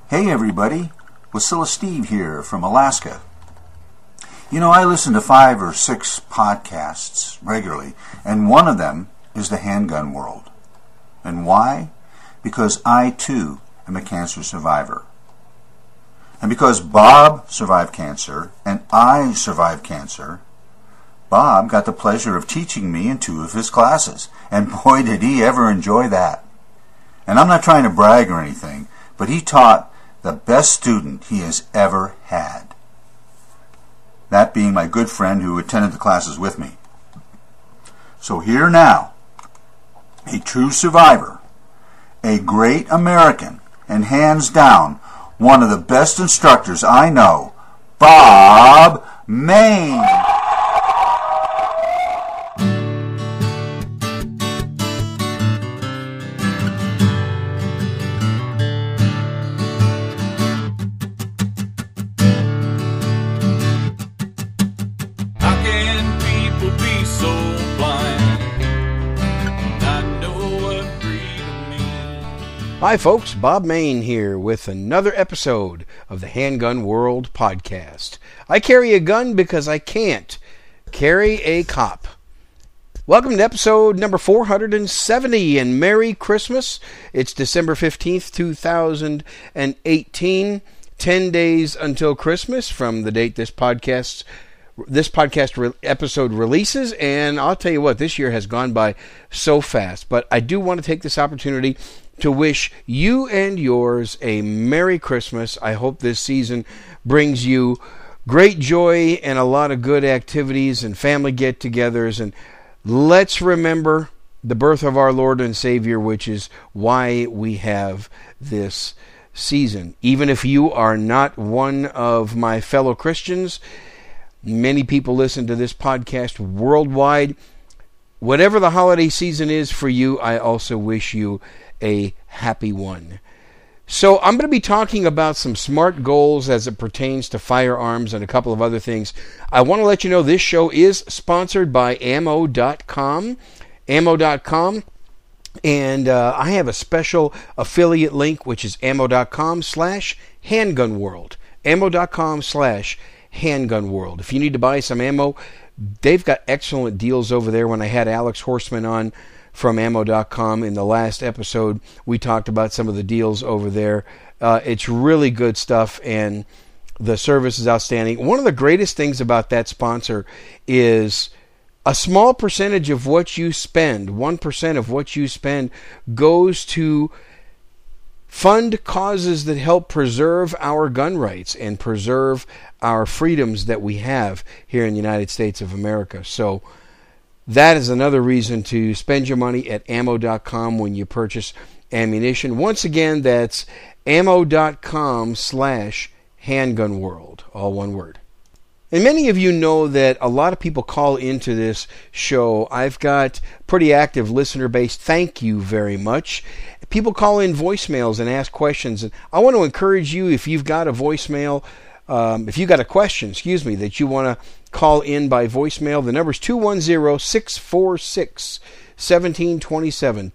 Hey everybody, Wasilla Steve here from Alaska. You know, I listen to 5 or 6 podcasts regularly, and one of them is the Handgun World. And why? Because I too am a cancer survivor. And because Bob survived cancer and I survived cancer, Bob got the pleasure of teaching me in 2 of his classes, and boy did he ever enjoy that. And I'm not trying to brag or anything, but he taught the best student he has ever had. That being my good friend who attended the classes with me. So here now, a true survivor, a great American, and hands down, one of the best instructors I know, Bob Mayne. Hi folks, Bob Mayne here with another episode of the Handgun World podcast. I carry a gun because I can't carry a cop. Welcome to episode number 470 and Merry Christmas. It's December 15th, 2018, 10 days until Christmas from the date this podcast episode releases, and I'll tell you what, this year has gone by so fast, but I do want to take this opportunity to wish you and yours a Merry Christmas. I hope this season brings you great joy and a lot of good activities and family get-togethers. And let's remember the birth of our Lord and Savior, which is why we have this season. Even if you are not one of my fellow Christians, many people listen to this podcast worldwide. Whatever the holiday season is for you, I also wish you a happy one. So I'm going to be talking about some SMART goals as it pertains to firearms and a couple of other things. I want to let you know this show is sponsored by Ammo.com. Ammo.com. And I have a special affiliate link, which is Ammo.com/HandgunWorld. Ammo.com/HandgunWorld. If you need to buy some ammo, they've got excellent deals over there. When I had Alex Horstman on from Ammo.com in the last episode, we talked about some of the deals over there. It's really good stuff, and the service is outstanding. One of the greatest things about that sponsor is a small percentage of what you spend, 1% of what you spend, goes to fund causes that help preserve our gun rights and preserve our freedoms that we have here in the United States of America. So that is another reason to spend your money at Ammo.com when you purchase ammunition. Once again, that's Ammo.com/HandgunWorld, all one word. And many of you know that a lot of people call into this show. I've got pretty active listener base. Thank you very much. People call in voicemails and ask questions. And I want to encourage you, if you've got a voicemail, if you've got a question, that you want to call in by voicemail, the number is 210-646-1727.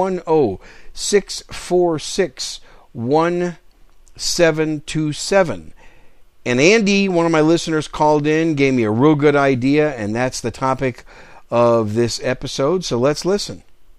210-646-1727. And Andy, one of my listeners, called in, gave me a real good idea, and that's the topic of this episode. So let's listen.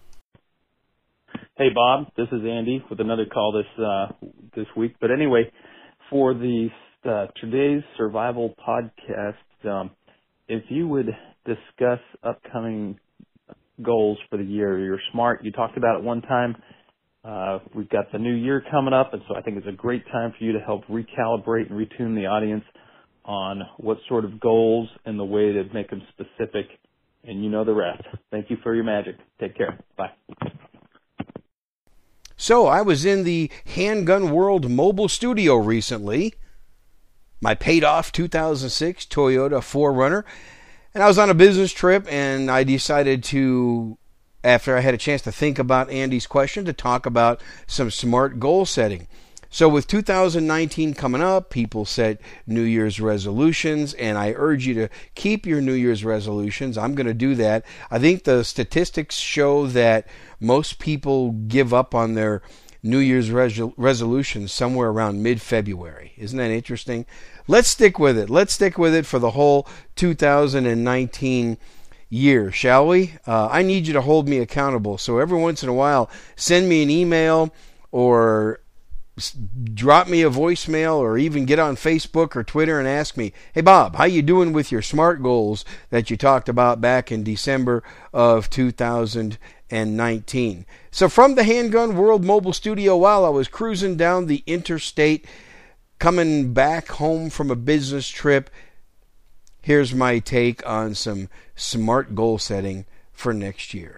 Hey, Bob. This is Andy with another call this week. But anyway, for the today's survival podcast, if you would discuss upcoming goals for the year. You're smart. You talked about it one time. We've got the new year coming up, and so I think it's a great time for you to help recalibrate and retune the audience on what sort of goals and the way to make them specific, and you know the rest. Thank you for your magic. Take care. Bye. So I was in the Handgun World mobile studio recently, my paid-off 2006 Toyota 4Runner, and I was on a business trip, and I decided to, after I had a chance to think about Andy's question, to talk about some SMART goal setting. So with 2019 coming up, people set New Year's resolutions, and I urge you to keep your New Year's resolutions. I'm going to do that. I think the statistics show that most people give up on their New Year's resolutions somewhere around mid-February. Isn't that interesting? Let's stick with it. Let's stick with it for the whole 2019 year, shall we? I need you to hold me accountable. So every once in a while, send me an email or drop me a voicemail or even get on Facebook or Twitter and ask me, hey Bob, how you doing with your SMART goals that you talked about back in December of 2019? So from the Handgun World Mobile Studio, while I was cruising down the interstate, coming back home from a business trip, here's my take on some SMART goal setting for next year.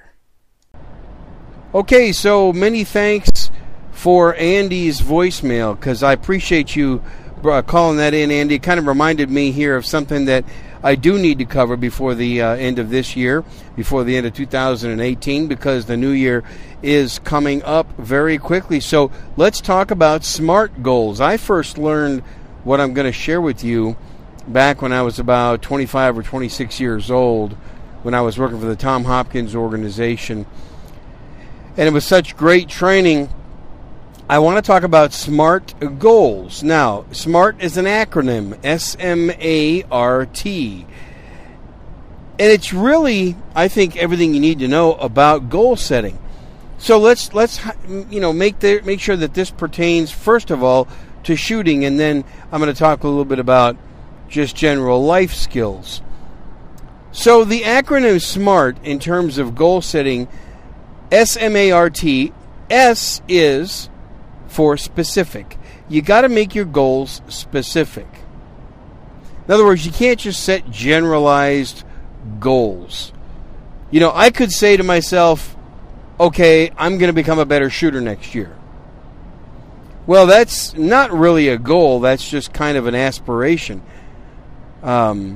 Okay, so many thanks for Andy's voicemail, because I appreciate you calling that in, Andy. It kind of reminded me here of something that I do need to cover before the end of this year, before the end of 2018, because the new year is coming up very quickly. So let's talk about SMART goals. I first learned what I'm going to share with you back when I was about 25 or 26 years old, when I was working for the Tom Hopkins organization. And it was such great training. I want to talk about SMART goals. Now, SMART is an acronym, S-M-A-R-T. And it's really, I think, everything you need to know about goal setting. So let's make sure that this pertains, first of all, to shooting, and then I'm going to talk a little bit about just general life skills. So the acronym SMART, in terms of goal setting, S-M-A-R-T, S is for specific. You got to make your goals specific. In other words, you can't just set generalized goals. You know, I could say to myself, okay, I'm going to become a better shooter next year. Well, that's not really a goal. That's just kind of an aspiration. I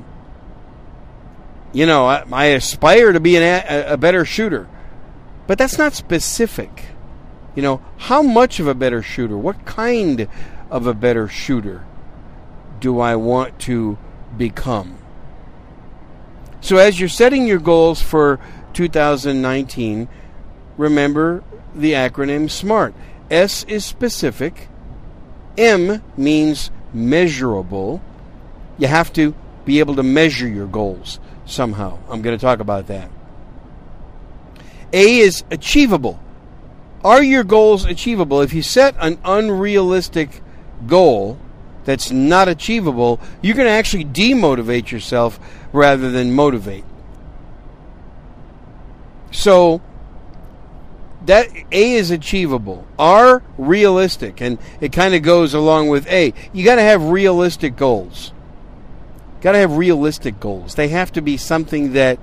aspire to be a better shooter. But that's not specific. You know, how much of a better shooter? What kind of a better shooter do I want to become? So as you're setting your goals for 2019, remember the acronym SMART. S is specific. M means measurable. You have to be able to measure your goals somehow. I'm going to talk about that. A is achievable. Are your goals achievable? If you set an unrealistic goal that's not achievable, you're going to actually demotivate yourself rather than motivate. So that A is achievable. R, realistic. And it kind of goes along with A. You got to have realistic goals. Got to have realistic goals. They have to be something that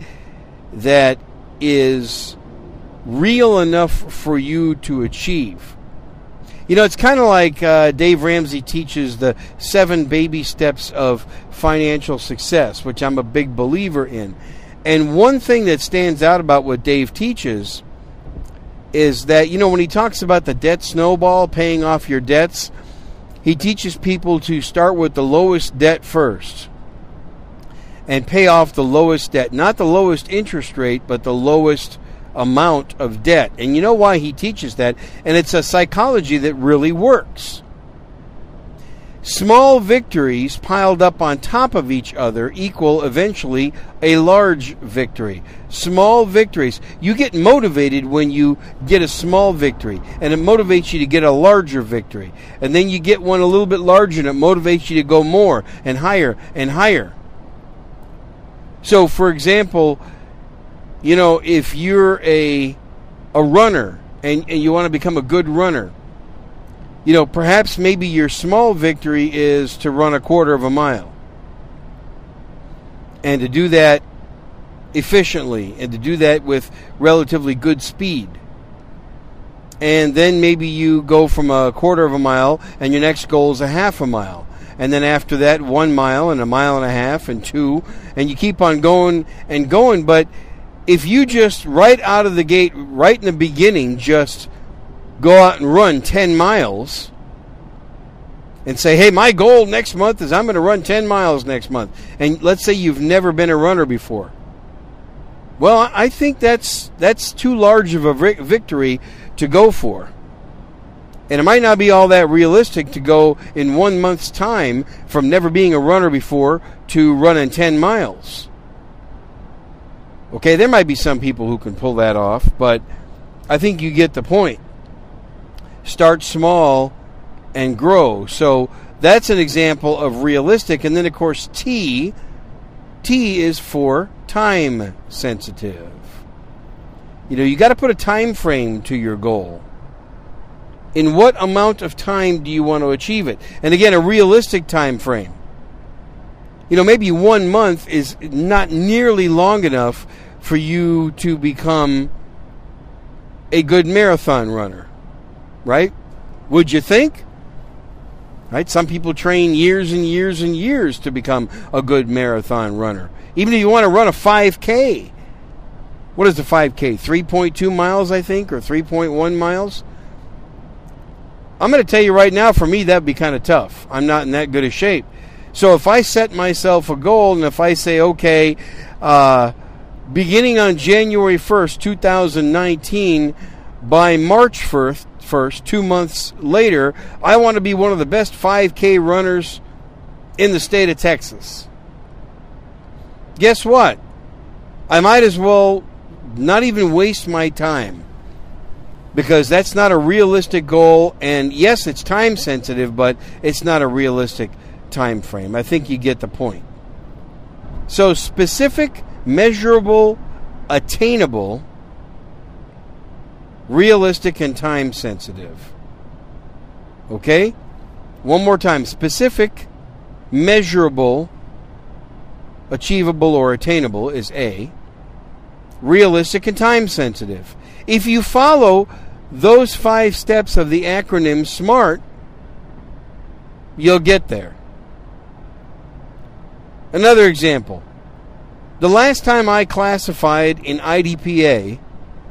is real enough for you to achieve. You know, it's kind of like Dave Ramsey teaches the 7 baby steps of financial success, which I'm a big believer in. And one thing that stands out about what Dave teaches is that, you know, when he talks about the debt snowball, paying off your debts, he teaches people to start with the lowest debt first and pay off the lowest debt. Not the lowest interest rate, but the lowest amount of debt. And you know why he teaches that? And it's a psychology that really works. Small victories piled up on top of each other equal eventually a large victory. Small victories. You get motivated when you get a small victory, and it motivates you to get a larger victory. And then you get one a little bit larger, and it motivates you to go more and higher and higher. So, for example, you know, if you're a runner and you want to become a good runner, you know, perhaps maybe your small victory is to run a quarter of a mile. And to do that efficiently, and to do that with relatively good speed. And then maybe you go from a quarter of a mile, and your next goal is a half a mile. And then after that, 1 mile, and a mile and a half, and 2. And you keep on going and going. But if you just right out of the gate, right in the beginning, just go out and run 10 miles and say, hey, my goal next month is I'm going to run 10 miles next month. And let's say you've never been a runner before. Well, I think that's too large of a victory to go for. And it might not be all that realistic to go in 1 month's time from never being a runner before to running 10 miles. Okay, there might be some people who can pull that off, but I think you get the point. Start small and grow. So that's an example of realistic. And then, of course, T is for time sensitive. You got to put a time frame to your goal. In what amount of time do you want to achieve it? And again, a realistic time frame. Maybe 1 month is not nearly long enough for you to become a good marathon runner, right? Would you think? Right? Some people train years and years and years to become a good marathon runner. Even if you want to run a 5K. What is the 5K? 3.2 miles, I think, or 3.1 miles? I'm going to tell you right now, for me, that would be kind of tough. I'm not in that good a shape. So if I set myself a goal, and if I say, okay, beginning on January 1st, 2019, by March 1st, 2 months later, I want to be one of the best 5K runners in the state of Texas. Guess what? I might as well not even waste my time, because that's not a realistic goal. And yes, it's time sensitive, but it's not a realistic time frame. I think you get the point. So specific, measurable, attainable, realistic, and time sensitive. Okay? One more time. Specific, measurable, achievable, or attainable is A. Realistic and time sensitive. If you follow those 5 steps of the acronym SMART, you'll get there. Another example. The last time I classified in IDPA,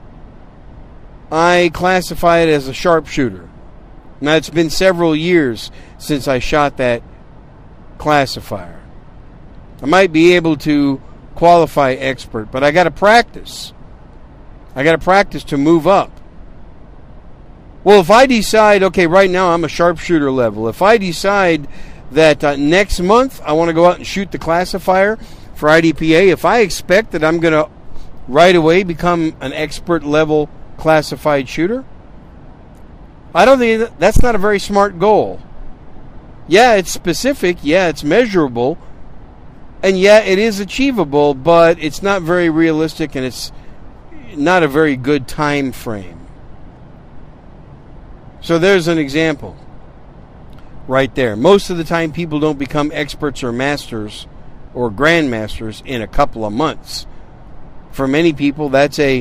I classified as a sharpshooter. Now, it's been several years since I shot that classifier. I might be able to qualify expert, but I got to practice. I got to practice to move up. Well, if I decide, okay, right now I'm a sharpshooter level. If I decide that next month I want to go out and shoot the classifier for IDPA, if I expect that I'm going to right away become an expert level classified shooter, I don't think that's not a very smart goal. Yeah, it's specific. Yeah, it's measurable. And yeah, it is achievable, but it's not very realistic, and it's not a very good time frame. So there's an example right there. Most of the time people don't become experts or masters or grandmasters in a couple of months. For many people, that's a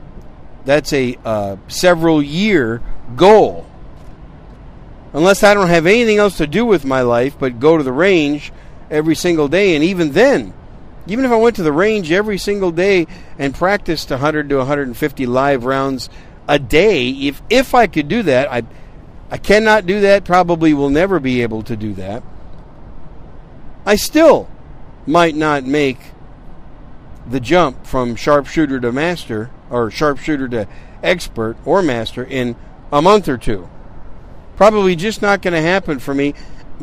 several year goal. Unless I don't have anything else to do with my life but go to the range every single day. And even then, even if I went to the range every single day and practiced 100 to 150 live rounds a day, if I could do that, I cannot do that, probably will never be able to do that, I still might not make the jump from sharpshooter to master, or sharpshooter to expert or master, in a month or two. Probably just not going to happen for me.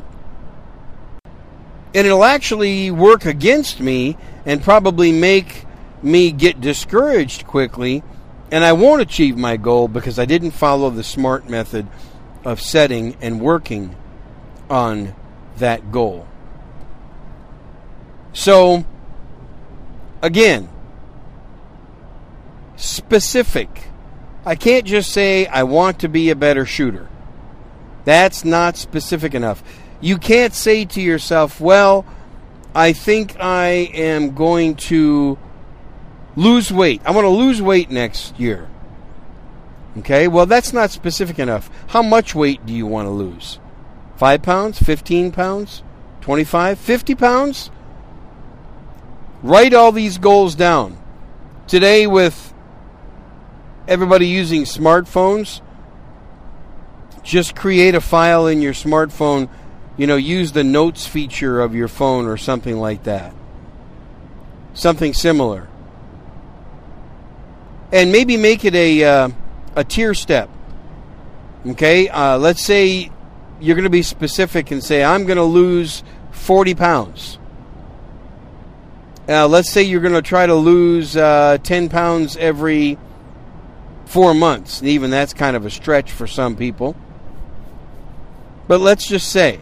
And it'll actually work against me and probably make me get discouraged quickly, and I won't achieve my goal because I didn't follow the SMART method of setting and working on that goal. So, again, specific. I can't just say I want to be a better shooter. That's not specific enough. You can't say to yourself, well, I think I am going to lose weight. I want to lose weight next year. Okay, well, that's not specific enough. How much weight do you want to lose? 5 pounds? 15 pounds? 25? 50 pounds? Write all these goals down. Today, with everybody using smartphones, just create a file in your smartphone. Use the notes feature of your phone or something like that. Something similar. And maybe make it a tier step. Okay, let's say you're going to be specific and say, I'm going to lose 40 pounds. Let's say you're going to try to lose 10 pounds every 4 months. And even that's kind of a stretch for some people. But let's just say,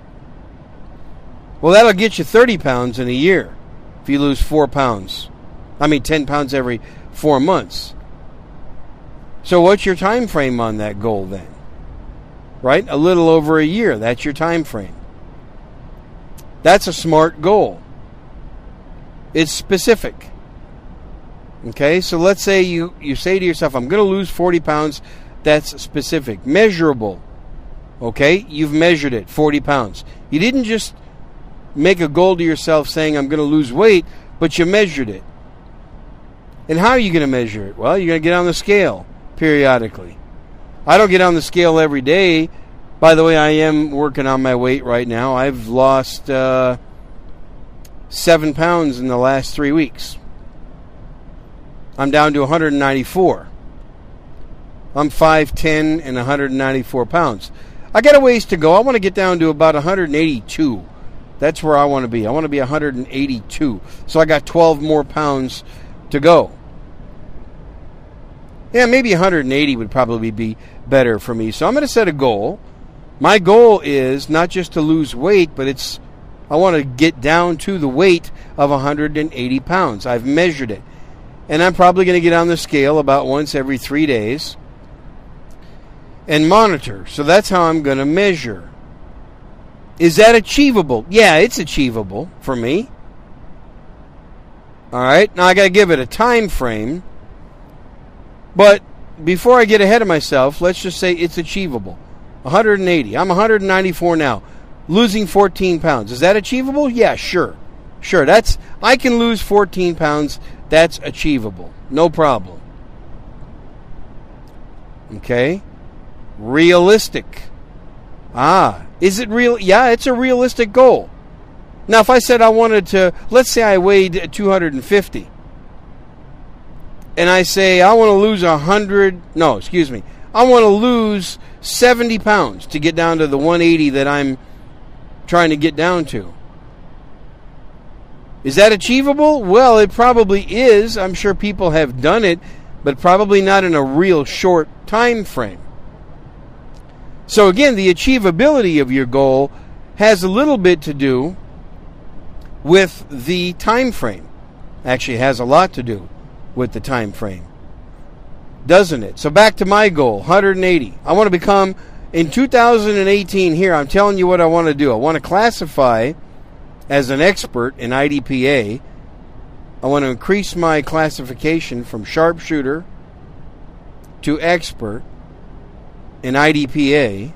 well, that'll get you 30 pounds in a year if you lose 10 pounds every 4 months. So what's your time frame on that goal then? Right? A little over a year. That's your time frame. That's a smart goal. It's specific. Okay, so let's say you say to yourself, I'm going to lose 40 pounds. That's specific. Measurable. Okay, you've measured it, 40 pounds. You didn't just make a goal to yourself saying, I'm going to lose weight, but you measured it. And how are you going to measure it? Well, you're going to get on the scale periodically. I don't get on the scale every day. By the way, I am working on my weight right now. I've lost 7 pounds in the last 3 weeks. I'm down to 194. I'm 5'10" and 194 pounds. I got a ways to go. I want to get down to about 182. That's where I want to be. I want to be 182. So I got 12 more pounds to go. Yeah, maybe 180 would probably be better for me. So I'm going to set a goal. My goal is not just to lose weight, but I want to get down to the weight of 180 pounds. I've measured it. And I'm probably going to get on the scale about once every 3 days and monitor. So that's how I'm going to measure. Is that achievable? Yeah, it's achievable for me. All right. Now I got to give it a time frame. But before I get ahead of myself, let's just say it's achievable. 180. I'm 194 now. Losing 14 pounds. Is that achievable? Yeah, sure. Sure. I can lose 14 pounds. That's achievable. No problem. Okay. Realistic. Is it real? Yeah, it's a realistic goal. Now, if I said I wanted to, let's say I weighed 250. And I say I want to lose I want to lose 70 pounds to get down to the 180 that I'm trying to get down to. Is that achievable? Well, it probably is. I'm sure people have done it, but probably not in a real short time frame. So again, the achievability of your goal has a little bit to do with the time frame. Actually, it has a lot to do with the time frame, doesn't it? So back to my goal, 180. I want to become, in 2018 here, I'm telling you what I want to do. I want to classify as an expert in IDPA. I want to increase my classification from sharpshooter to expert in IDPA.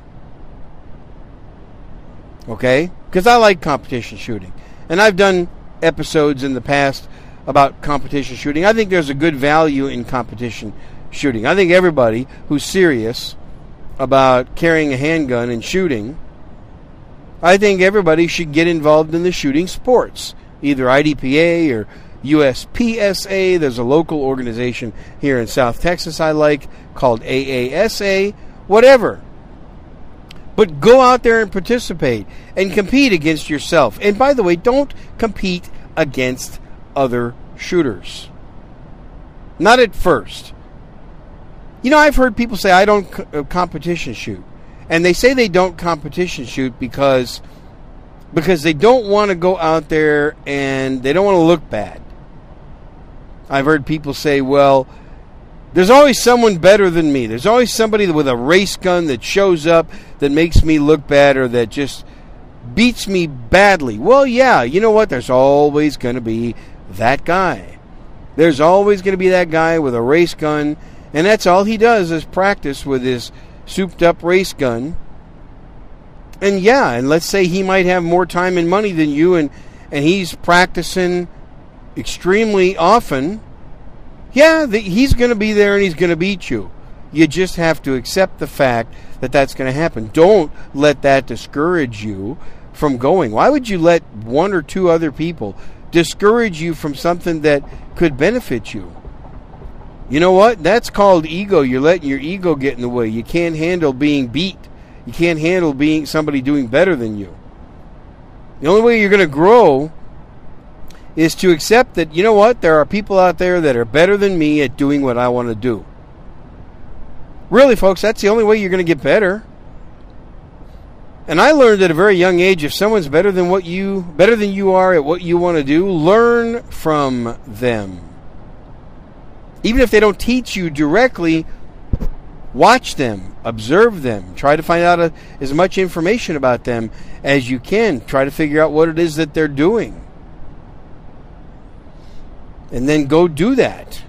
Okay? Because I like competition shooting. And I've done episodes in the past about competition shooting. I think there's a good value in competition shooting. I think everybody who's serious about carrying a handgun and shooting, I think everybody should get involved in the shooting sports, either IDPA or USPSA. There's a local organization here in South Texas I like called AASA, whatever. But go out there and participate and compete against yourself. And by the way, don't compete against other shooters. Not at first. You know, I've heard people say, I don't competition shoot. And they say they don't competition shoot because they don't want to go out there and they don't want to look bad. I've heard people say, well, there's always someone better than me. There's always somebody with a race gun that shows up that makes me look bad or that just beats me badly. Well, yeah, you know what? There's always going to be that guy. There's always going to be that guy with a race gun, and that's all he does is practice with his souped-up race gun. And yeah, and let's say he might have more time and money than you, and he's practicing extremely often. Yeah, he's going to be there and he's going to beat you. You just have to accept the fact that that's going to happen. Don't let that discourage you from going. Why would you let one or two other people discourage you from something that could benefit you? You know what? That's called ego. You're letting your ego get in the way. You can't handle being beat. You can't handle being somebody doing better than you. The only way you're going to grow is to accept that, you know what? There are people out there that are better than me at doing what I want to do. Really, folks, that's the only way you're going to get better. And I learned at a very young age, if someone's better than you are at what you want to do, learn from them. Even if they don't teach you directly, watch them, observe them, try to find out as much information about them as you can. Try to figure out what it is that they're doing. And then go do that.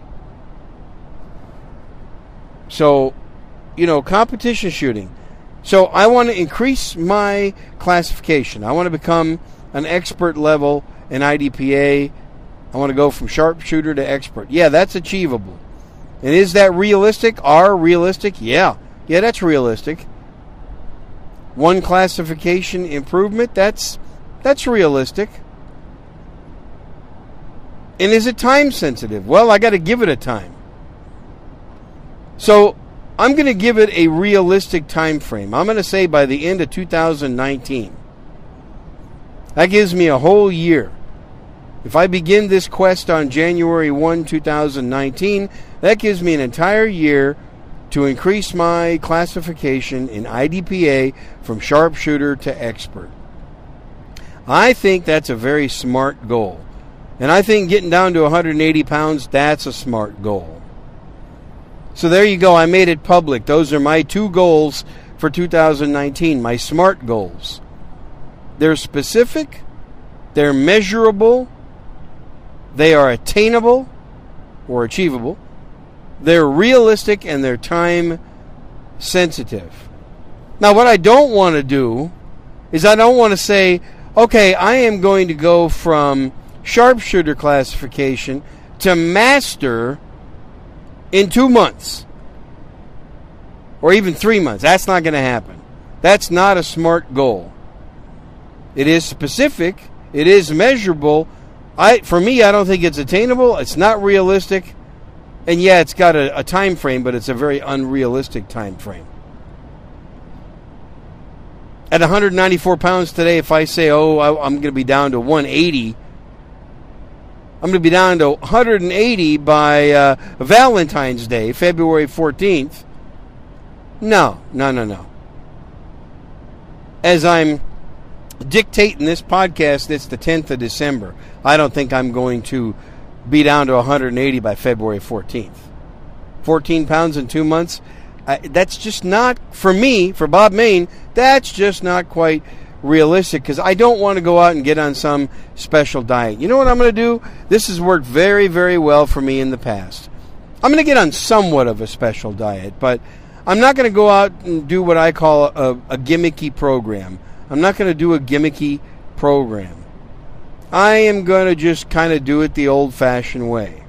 So, competition shooting. So I want to increase my classification. I want to become an expert level in IDPA. I want to go from sharpshooter to expert. Yeah, that's achievable. And is that realistic? Realistic? Yeah, that's realistic. One classification improvement, that's realistic. And is it time sensitive? Well, I got to give it a time. So I'm going to give it a realistic time frame. I'm going to say by the end of 2019. That gives me a whole year. If I begin this quest on January 1, 2019, that gives me an entire year to increase my classification in IDPA from sharpshooter to expert. I think that's a very smart goal. And I think getting down to 180 pounds, that's a smart goal. So there you go. I made it public. Those are my two goals for 2019, my SMART goals. They're specific, they're measurable, they are attainable or achievable, they're realistic, and they're time sensitive. Now, what I don't want to do is I don't want to say, okay, I am going to go from sharpshooter classification to master in 2 months. Or even 3 months. That's not going to happen. That's not a SMART goal. It is specific. It is measurable. For me, I don't think it's attainable. It's not realistic. And yeah, it's got a time frame, but it's a very unrealistic time frame. At 194 pounds today, if I say, I'm going to be down to 180, I'm going to be down to 180 by Valentine's Day, February 14th. No. As I'm dictating this podcast, it's the 10th of December. I don't think I'm going to be down to 180 by February 14th. 14 pounds in 2 months, that's just not, for me, for Bob Mayne, that's just not quite realistic, because I don't want to go out and get on some special diet. You know what I'm going to do? This has worked very, very well for me in the past. I'm going to get on somewhat of a special diet, but I'm not going to go out and do what I call a gimmicky program. I'm not going to do a gimmicky program. I am going to just kind of do it the old-fashioned way.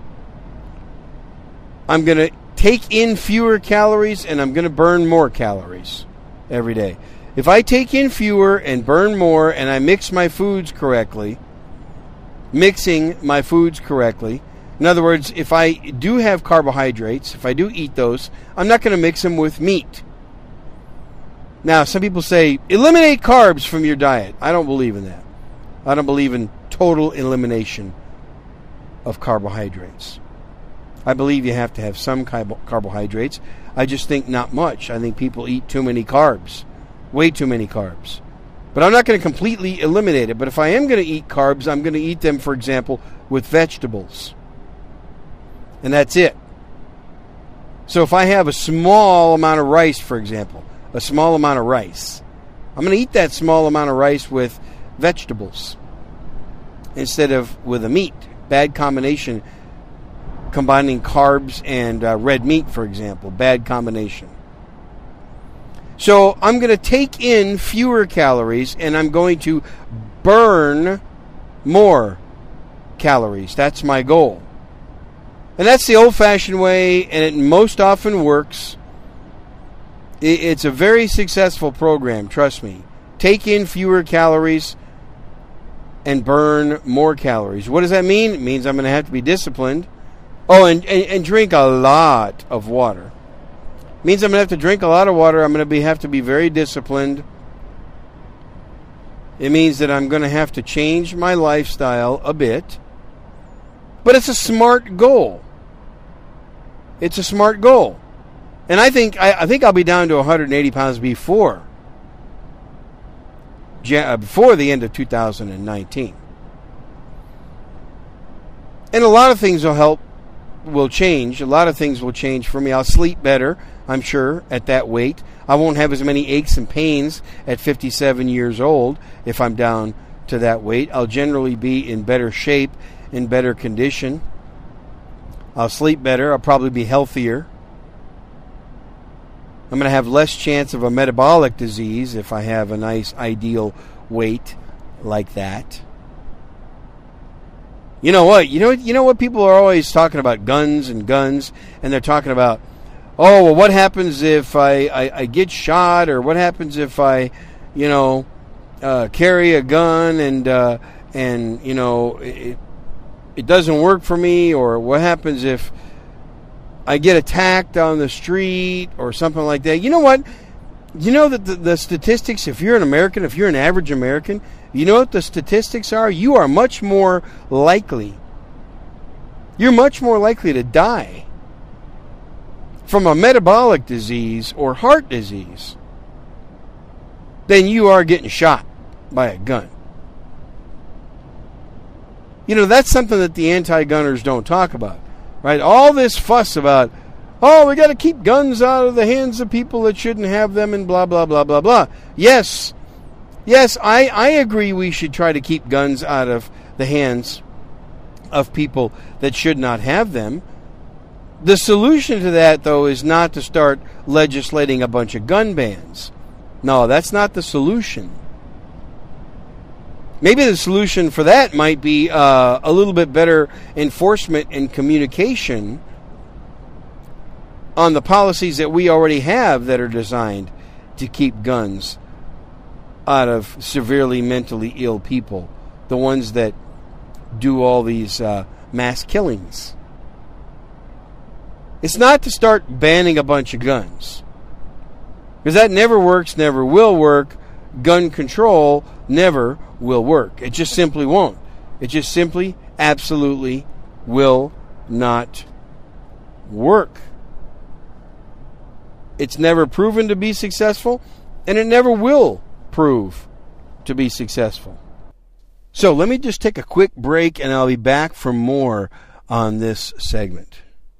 I'm going to take in fewer calories, and I'm going to burn more calories every day. If I take in fewer and burn more, and I mix my foods correctly, in other words, if I do have carbohydrates, if I do eat those, I'm not going to mix them with meat. Now, some people say, eliminate carbs from your diet. I don't believe in that. I don't believe in total elimination of carbohydrates. I believe you have to have some carbohydrates. I just think not much. I think people eat too many carbs. Way too many carbs. But I'm not going to completely eliminate it. But if I am going to eat carbs, I'm going to eat them, for example, with vegetables. And that's it. So if I have a small amount of rice, for example, I'm going to eat that small amount of rice with vegetables instead of with a meat. Bad combination, combining carbs and red meat, for example. Bad combination. So I'm going to take in fewer calories, and I'm going to burn more calories. That's my goal. And that's the old-fashioned way, and it most often works. It's a very successful program, trust me. Take in fewer calories and burn more calories. What does that mean? It means I'm going to have to be disciplined. Oh, and drink a lot of water. Means I'm going to have to drink a lot of water. I'm going to have to be very disciplined. It means that I'm going to have to change my lifestyle a bit. But it's a smart goal. It's a smart goal. And I think I'll be down to 180 pounds before the end of 2019. And a lot of things will change. A lot of things will change for me. I'll sleep better, I'm sure, at that weight. I won't have as many aches and pains at 57 years old if I'm down to that weight. I'll generally be in better shape, in better condition. I'll sleep better. I'll probably be healthier. I'm going to have less chance of a metabolic disease if I have a nice ideal weight like that. You know what? You know what people are always talking about, guns, and they're talking about, oh, well, what happens if I get shot, or what happens if I, carry a gun and it doesn't work for me, or what happens if I get attacked on the street or something like that. You know what? You know that the statistics, if you're an American, if you're an average American, you know what the statistics are? You are much more likely. You're much more likely to die from a metabolic disease or heart disease than you are getting shot by a gun. That's something that the anti-gunners don't talk about, right? All this fuss about, oh, we got to keep guns out of the hands of people that shouldn't have them, and blah, blah, blah, blah, blah. Yes, I agree we should try to keep guns out of the hands of people that should not have them. The solution to that, though, is not to start legislating a bunch of gun bans. No, that's not the solution. Maybe the solution for that might be a little bit better enforcement and communication on the policies that we already have that are designed to keep guns out of severely mentally ill people, the ones that do all these mass killings. It's not to start banning a bunch of guns, because that never works, never will work. Gun control never will work. It just simply won't. It just simply, absolutely will not work. It's never proven to be successful, and it never will prove to be successful. So let me just take a quick break, and I'll be back for more on this segment.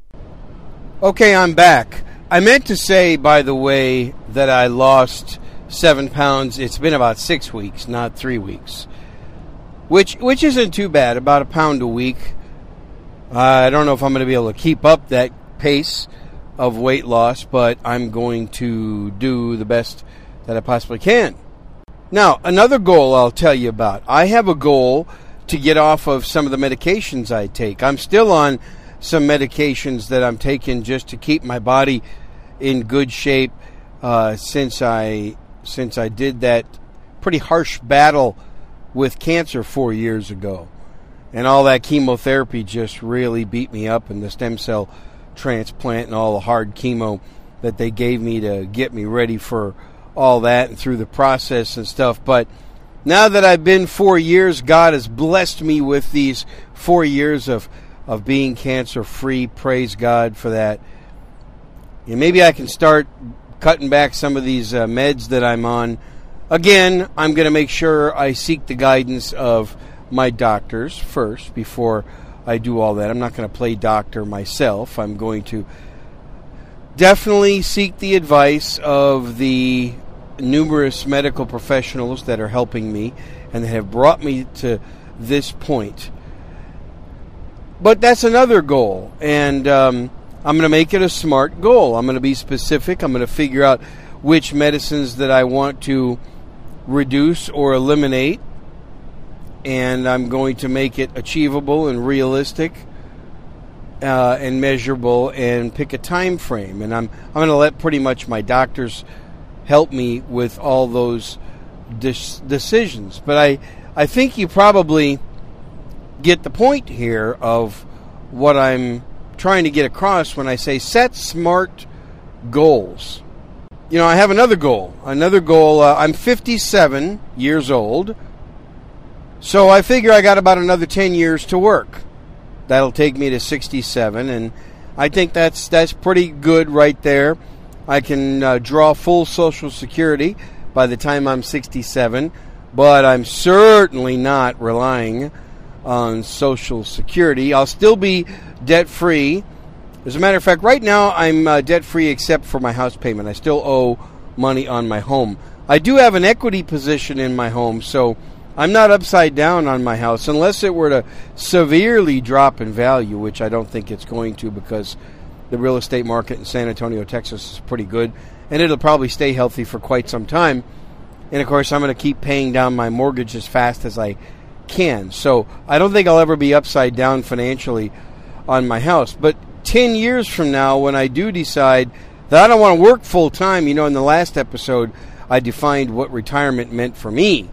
Okay, I'm back. I meant to say, by the way, that I lost 7 pounds. It's been about 6 weeks, not 3 weeks, which isn't too bad, about a pound a week. I don't know if I'm going to be able to keep up that pace of weight loss, but I'm going to do the best that I possibly can. Now, another goal I'll tell you about. I have a goal to get off of some of the medications I take. I'm still on some medications that I'm taking just to keep my body in good shape since I did that pretty harsh battle with cancer 4 years ago. And all that chemotherapy just really beat me up, and the stem cell transplant and all the hard chemo that they gave me to get me ready for all that and through the process and stuff. But now that I've been 4 years, God has blessed me with these 4 years of being cancer-free. Praise God for that. And maybe I can start cutting back some of these meds that I'm on. Again, I'm going to make sure I seek the guidance of my doctors first before I do all that. I'm not going to play doctor myself. I'm going to definitely seek the advice of the numerous medical professionals that are helping me and that have brought me to this point. But that's another goal, and I'm going to make it a smart goal. I'm going to be specific. I'm going to figure out which medicines that I want to reduce or eliminate, and I'm going to make it achievable and realistic and measurable, and pick a time frame. And I'm going to let pretty much my doctors help me with all those decisions. But I think you probably get the point here of what I'm trying to get across when I say set smart goals. You know, I have another goal. I'm 57 years old, so I figure I got about another 10 years to work. That'll take me to 67, and I think that's pretty good right there. I can draw full Social Security by the time I'm 67, but I'm certainly not relying on Social Security. I'll still be debt-free. As a matter of fact, right now I'm debt-free except for my house payment. I still owe money on my home. I do have an equity position in my home, so I'm not upside down on my house unless it were to severely drop in value, which I don't think it's going to because the real estate market in San Antonio, Texas is pretty good, and it'll probably stay healthy for quite some time. And, of course, I'm going to keep paying down my mortgage as fast as I can. So I don't think I'll ever be upside down financially on my house. But 10 years from now, when I do decide that I don't want to work full-time, you know, in the last episode, I defined what retirement meant for me.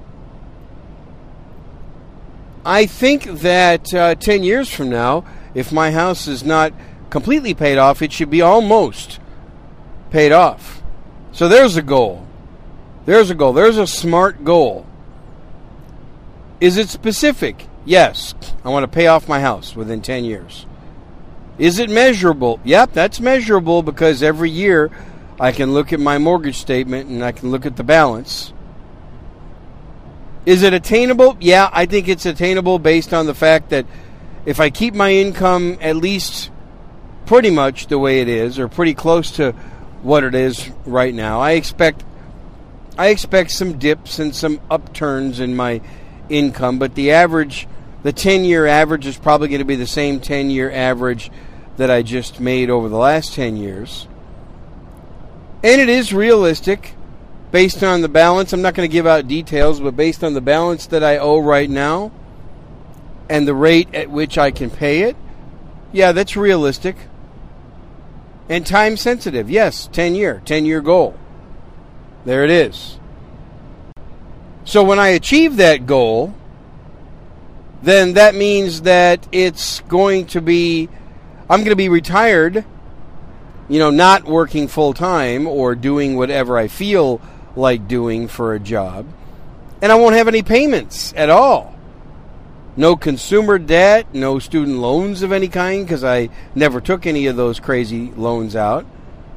I think that 10 years from now, if my house is not completely paid off, it should be almost paid off. So there's a goal. There's a smart goal. Is it specific? Yes. I want to pay off my house within 10 years. Is it measurable? Yep, that's measurable because every year I can look at my mortgage statement and I can look at the balance. Is it attainable? Yeah, I think it's attainable based on the fact that if I keep my income at least pretty much the way it is, or pretty close to what it is right now, I expect some dips and some upturns in my income, but the 10-year average is probably going to be the same 10-year average that I just made over the last 10 years. And it is realistic based on the balance. I'm not going to give out details, but based on the balance that I owe right now and the rate at which I can pay it, yeah, that's realistic. And time sensitive. Yes, 10-year goal. There it is. So when I achieve that goal, then that means that I'm going to be retired, you know, not working full time or doing whatever I feel like doing for a job. And I won't have any payments at all. No consumer debt, no student loans of any kind, because I never took any of those crazy loans out.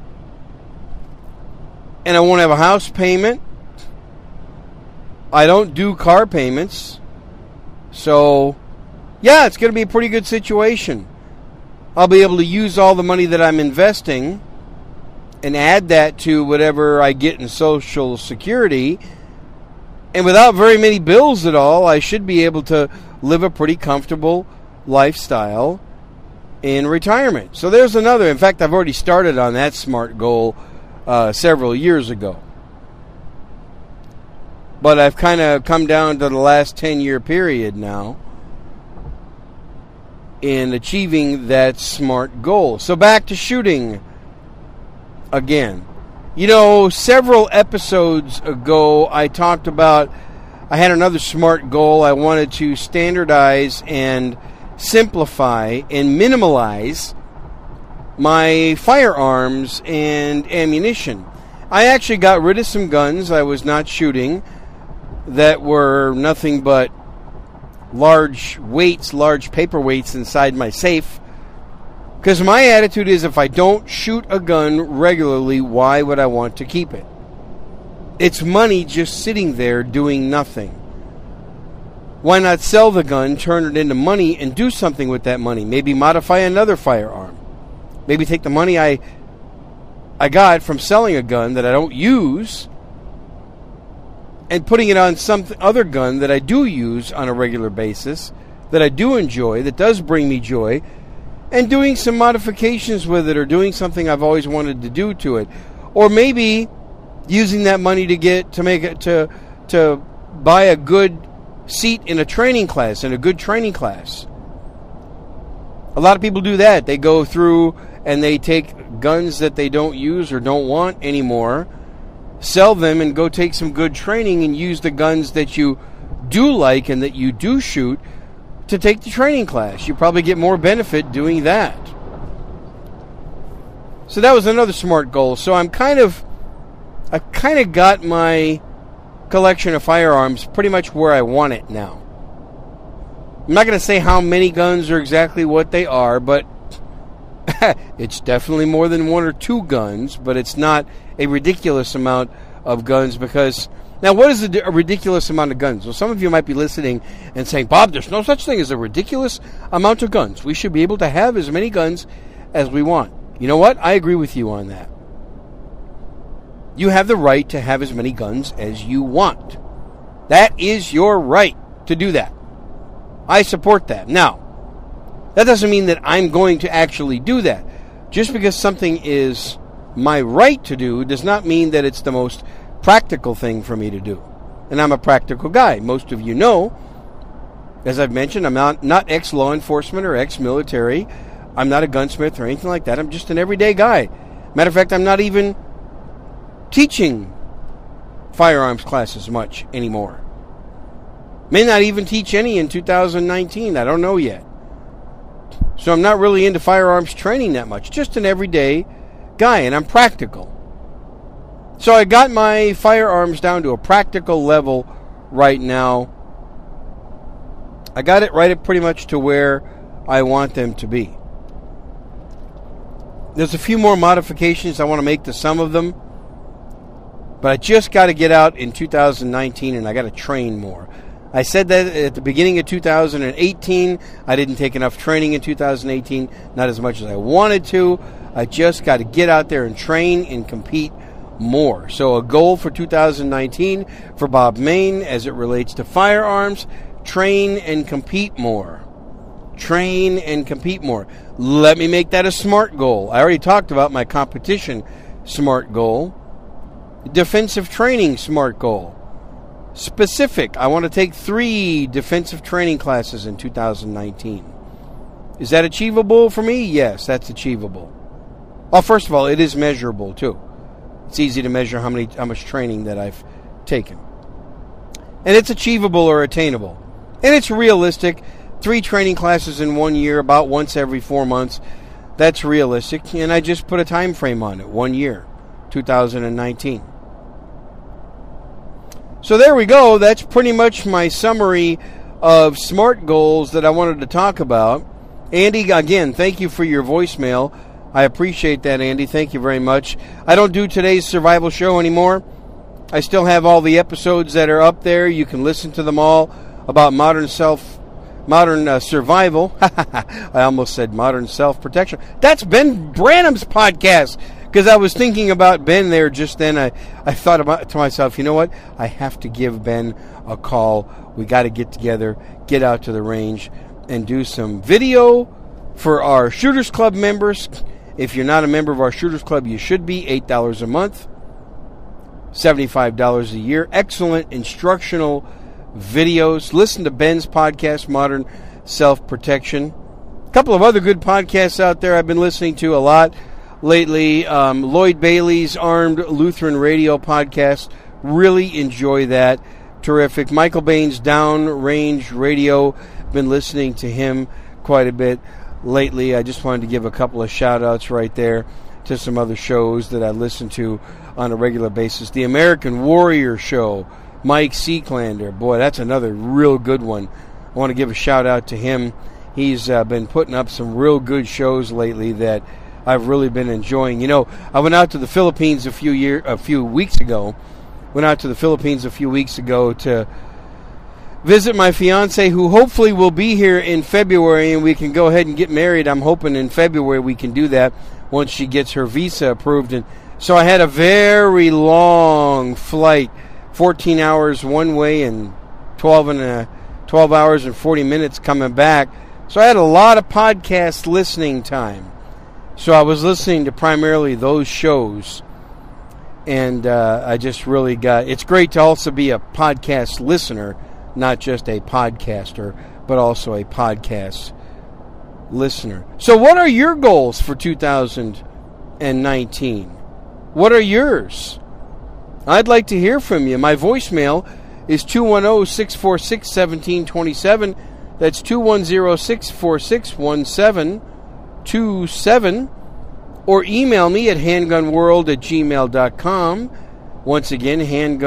And I won't have a house payment. I don't do car payments. So, yeah, it's going to be a pretty good situation. I'll be able to use all the money that I'm investing and add that to whatever I get in Social Security. And without very many bills at all, I should be able to live a pretty comfortable lifestyle in retirement. So there's another. In fact, I've already started on that SMART goal several years ago. But I've kind of come down to the last 10-year period now in achieving that SMART goal. So back to shooting again. You know, several episodes ago, I talked about I had another SMART goal. I wanted to standardize and simplify and minimalize my firearms and ammunition. I actually got rid of some guns I was not shooting that were nothing but large paperweights inside my safe. Because my attitude is if I don't shoot a gun regularly, why would I want to keep it? It's money just sitting there doing nothing. Why not sell the gun, turn it into money, and do something with that money? Maybe modify another firearm. Maybe take the money I got from selling a gun that I don't use and putting it on some other gun that I do use on a regular basis, that I do enjoy, that does bring me joy, and doing some modifications with it or doing something I've always wanted to do to it. Or maybe using that money to buy a good seat in a training class, in a good training class. A lot of people do that. They go through and they take guns that they don't use or don't want anymore, sell them and go take some good training and use the guns that you do like and that you do shoot to take the training class. You probably get more benefit doing that. So that was another SMART goal. So I kind of got my collection of firearms pretty much where I want it now. I'm not going to say how many guns or exactly what they are, but it's definitely more than 1 or 2 guns, but it's not a ridiculous amount of guns because... Now, what is a ridiculous amount of guns? Well, some of you might be listening and saying, Bob, there's no such thing as a ridiculous amount of guns. We should be able to have as many guns as we want. You know what? I agree with you on that. You have the right to have as many guns as you want. That is your right to do that. I support that. Now, that doesn't mean that I'm going to actually do that. Just because something is my right to do does not mean that it's the most practical thing for me to do. And I'm a practical guy. Most of you know, as I've mentioned, I'm not ex-law enforcement or ex-military. I'm not a gunsmith or anything like that. I'm just an everyday guy. Matter of fact, I'm not even teaching firearms classes much anymore. May not even teach any in 2019. I don't know yet. So I'm not really into firearms training that much. Just an everyday guy, and I'm practical. So I got my firearms down to a practical level right now. I got it right pretty much to where I want them to be. There's a few more modifications I want to make to some of them. But I just got to get out in 2019 and I got to train more. I said that at the beginning of 2018. I didn't take enough training in 2018. Not as much as I wanted to. I just got to get out there and train and compete more. So a goal for 2019 for Bob Mayne as it relates to firearms, train and compete more. Train and compete more. Let me make that a SMART goal. I already talked about my competition SMART goal. Defensive training SMART goal. Specific, I want to take 3 defensive training classes in 2019. Is that achievable for me? Yes, that's achievable. Well, first of all, it is measurable too. It's easy to measure how much training that I've taken. And it's achievable or attainable. And it's realistic. 3 training classes in 1 year, about once every 4 months. That's realistic. And I just put a time frame on it. 1 year. 2019. So there we go. That's pretty much my summary of SMART goals that I wanted to talk about. Andy, again, thank you for your voicemail. I appreciate that, Andy. Thank you very much. I don't do today's survival show anymore. I still have all the episodes that are up there. You can listen to them all about modern survival. I almost said modern self-protection. That's Ben Branham's podcast. Because I was thinking about Ben there just then. I thought to myself, you know what? I have to give Ben a call. We got to get together, get out to the range, and do some video for our Shooters Club members. If you're not a member of our Shooters Club, you should be. $8 a month, $75 a year. Excellent instructional videos. Listen to Ben's podcast, Modern Self-Protection. A couple of other good podcasts out there I've been listening to a lot lately. Lloyd Bailey's Armed Lutheran Radio podcast. Really enjoy that. Terrific. Michael Bain's Downrange Radio. Been listening to him quite a bit lately. I just wanted to give a couple of shout outs right there to some other shows that I listen to on a regular basis. The American Warrior Show. Mike Seeklander. Boy, that's another real good one. I want to give a shout out to him. He's been putting up some real good shows lately that I've really been enjoying. You know, I went out to the Philippines a few weeks ago. Went out to the Philippines a few weeks ago to visit my fiance, who hopefully will be here in February, and we can go ahead and get married. I'm hoping in February we can do that once she gets her visa approved. And so I had a very long flight, 14 hours one way and 12 hours and 40 minutes coming back. So I had a lot of podcast listening time. So I was listening to primarily those shows, and I just really it's great to also be a podcast listener, not just a podcaster, but also a podcast listener. So what are your goals for 2019? What are yours? I'd like to hear from you. My voicemail is 210-646-1727. That's 210-646-1727. or email me at handgunworld@gmail.com. Once again,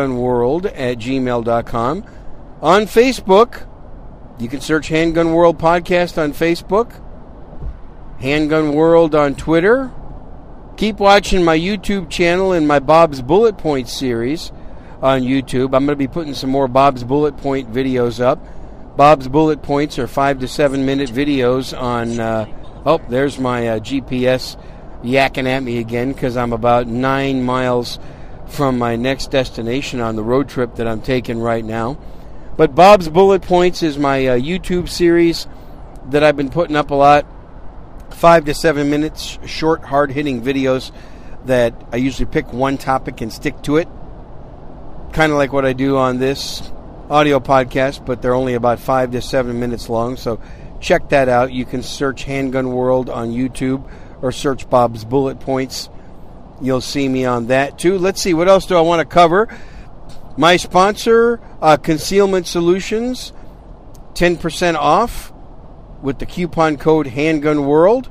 handgunworld@gmail.com. On Facebook, you can search Handgun World Podcast on Facebook, Handgun World on Twitter. Keep watching my YouTube channel and my Bob's Bullet Point series on YouTube. I'm going to be putting some more Bob's Bullet Point videos up. Bob's Bullet Points are 5 to 7 minute videos on... there's my GPS yakking at me again because I'm about 9 miles from my next destination on the road trip that I'm taking right now. But Bob's Bullet Points is my YouTube series that I've been putting up a lot. 5 to 7 minutes, short, hard-hitting videos that I usually pick one topic and stick to it. Kind of like what I do on this audio podcast, but they're only about 5 to 7 minutes long. So check that out. You can search Handgun World on YouTube or search Bob's Bullet Points. You'll see me on that too. Let's see, what else do I want to cover? My sponsor, Concealment Solutions, 10% off with the coupon code HandgunWorld.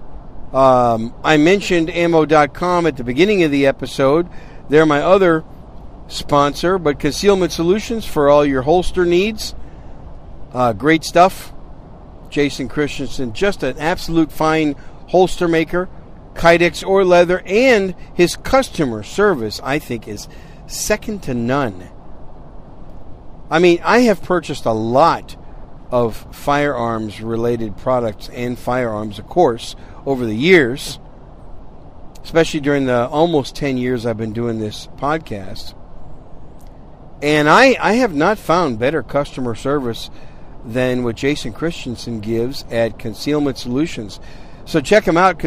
I mentioned ammo.com at the beginning of the episode. They're my other sponsor, but Concealment Solutions for all your holster needs. Great stuff. Jason Christensen, just an absolute fine holster maker, Kydex or leather, and his customer service, I think, is second to none. I mean, I have purchased a lot of firearms-related products and firearms, of course, over the years, especially during the almost 10 years I've been doing this podcast. And I have not found better customer service than what Jason Christensen gives at Concealment Solutions. So check him out,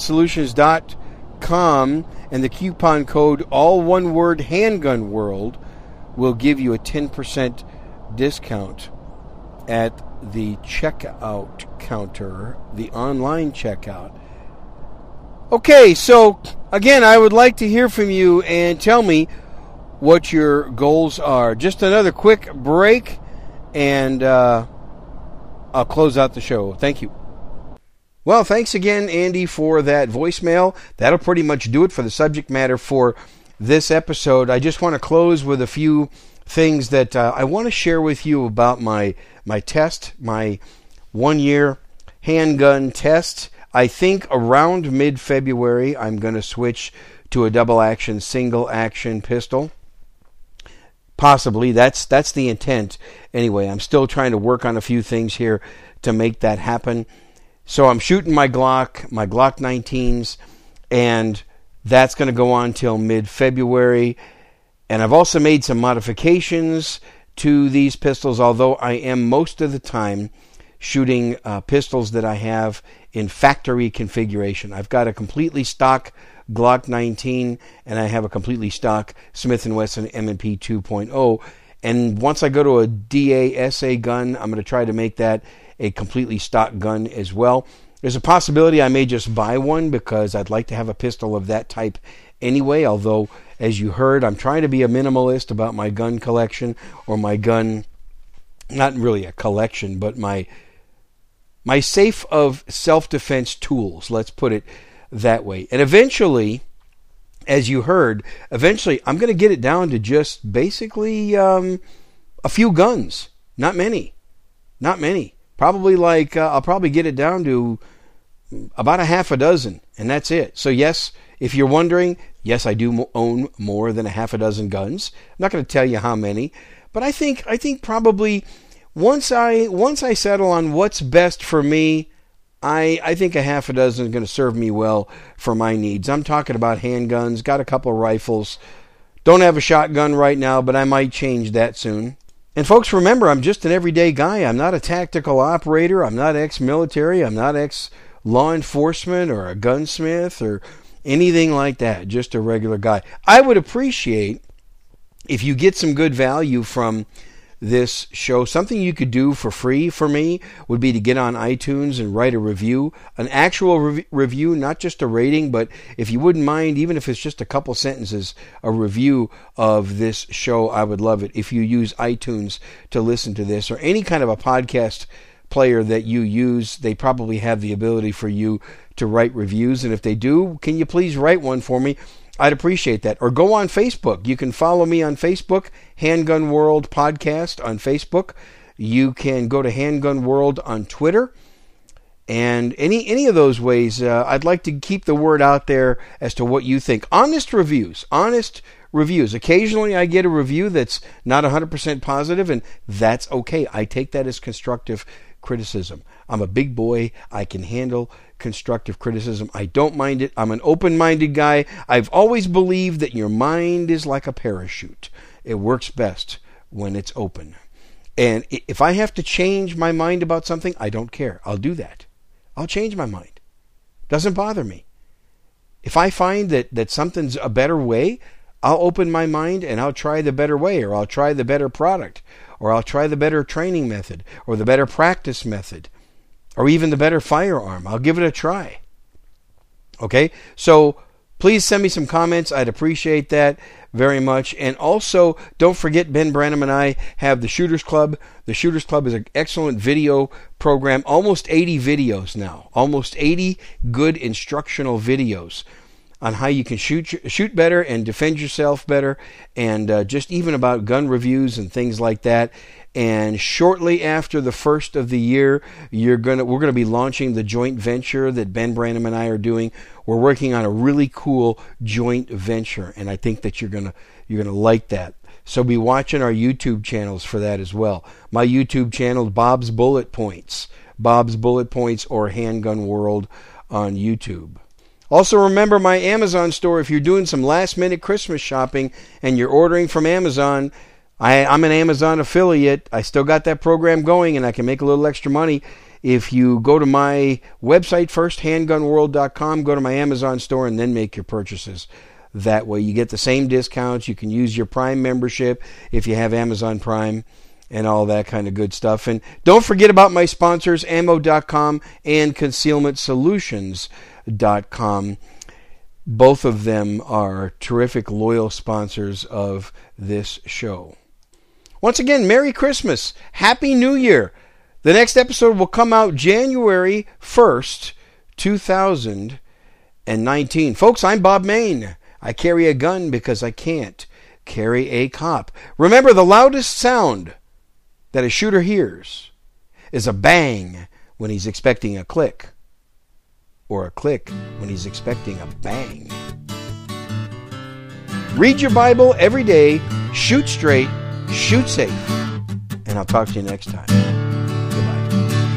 concealmentsolutions.com, and the coupon code, all one word, Handgun World, will give you a 10% discount at the checkout counter, the online checkout. Okay, so again, I would like to hear from you and tell me what your goals are. Just another quick break, and I'll close out the show. Thank you. Well, thanks again, Andy, for that voicemail. That'll pretty much do it for the subject matter for this episode. I just want to close with a few things that I want to share with you about my test, my 1-year handgun test. I think around mid-February I'm going to switch to a double-action, single-action pistol. Possibly. That's the intent. Anyway, I'm still trying to work on a few things here to make that happen. So I'm shooting my Glock 19s, and that's going to go on till mid-February. And I've also made some modifications to these pistols, although I am most of the time shooting pistols that I have in factory configuration. I've got a completely stock Glock 19, and I have a completely stock Smith & Wesson M&P 2.0. And once I go to a DASA gun, I'm going to try to make that a completely stock gun as well. There's a possibility I may just buy one because I'd like to have a pistol of that type anyway, although, as you heard, I'm trying to be a minimalist about my gun collection, or my gun, not really a collection, but my safe of self-defense tools, let's put it that way. And eventually, as you heard, I'm going to get it down to just basically a few guns. Not many. Probably I'll probably get it down to about a half a dozen, and that's it. So yes, if you're wondering, yes, I do own more than a half a dozen guns. I'm not going to tell you how many, but I think probably once I settle on what's best for me, I think a half a dozen is going to serve me well for my needs. I'm talking about handguns, got a couple of rifles. Don't have a shotgun right now, but I might change that soon. And folks, remember, I'm just an everyday guy. I'm not a tactical operator. I'm not ex-military. I'm not ex-law enforcement or a gunsmith or anything like that. Just a regular guy. I would appreciate if you get some good value from this show. Something you could do for free for me would be to get on iTunes and write a review, an actual review, not just a rating, but if you wouldn't mind, even if it's just a couple sentences, a review of this show, I would love it. If you use iTunes to listen to this, or any kind of a podcast player that you use, they probably have the ability for you to write reviews. And if they do, can you please write one for me? I'd appreciate that. Or go on Facebook. You can follow me on Facebook, Handgun World Podcast on Facebook. You can go to Handgun World on Twitter. And any of those ways, I'd like to keep the word out there as to what you think. Honest reviews. Occasionally I get a review that's not 100% positive, and that's okay. I take that as constructive criticism. I'm a big boy. I can handle constructive criticism. I don't mind it. I'm an open-minded guy. I've always believed that your mind is like a parachute. It works best when it's open. And if I have to change my mind about something, I don't care. I'll do that. I'll change my mind. Doesn't bother me. If I find that something's a better way, I'll open my mind and I'll try the better way, or I'll try the better product, or I'll try the better training method, or the better practice method, or even the better firearm. I'll give it a try. Okay? So please send me some comments. I'd appreciate that very much. And also, don't forget, Ben Branham and I have the Shooters Club. The Shooters Club is an excellent video program. Almost 80 videos now. Almost 80 good instructional videos on how you can shoot better and defend yourself better, and just even about gun reviews and things like that. And shortly after the first of the year, we're going to be launching the joint venture that Ben Branham and I are doing. We're working on a really cool joint venture, and I think that you're going to like that. So be watching our YouTube channels for that as well. My YouTube channel, Bob's Bullet Points, or Handgun World on YouTube. Also remember my Amazon store. If you're doing some last-minute Christmas shopping and you're ordering from Amazon, I'm an Amazon affiliate. I still got that program going, and I can make a little extra money. If you go to my website first, handgunworld.com, go to my Amazon store, and then make your purchases. That way you get the same discounts. You can use your Prime membership if you have Amazon Prime and all that kind of good stuff. And don't forget about my sponsors, ammo.com and concealmentsolutions.com. Both of them are terrific, loyal sponsors of this show. Once again, Merry Christmas. Happy New Year. The next episode will come out January 1st, 2019. Folks, I'm Bob Mayne. I carry a gun because I can't carry a cop. Remember, the loudest sound that a shooter hears is a bang when he's expecting a click, or a click when he's expecting a bang. Read your Bible every day, shoot straight, shoot safe, and I'll talk to you next time. Goodbye.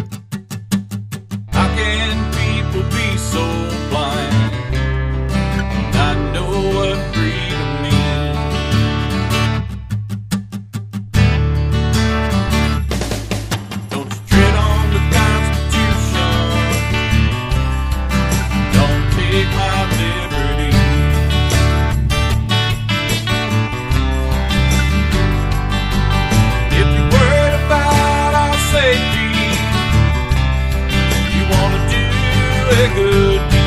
How can people be so blind, not know what freedom means? Don't you tread on the Constitution, don't take my liberty. If you're worried about our safety, you want to do a good deed.